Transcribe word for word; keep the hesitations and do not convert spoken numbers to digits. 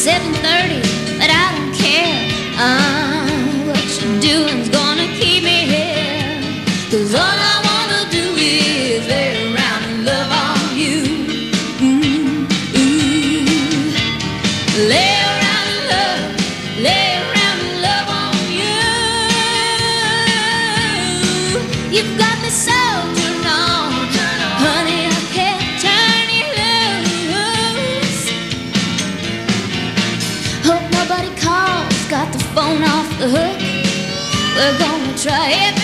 seven thirty, but I don't care. Uh, what you're doing's gonna keep me here. 'Cause all I wanna do is lay around and love on you. Mm, ooh. Lay around and love, lay around and love on you. You've got me so turned on, honey, I can't turn you loose. Hope nobody calls, got the phone off the hook. We're gonna try it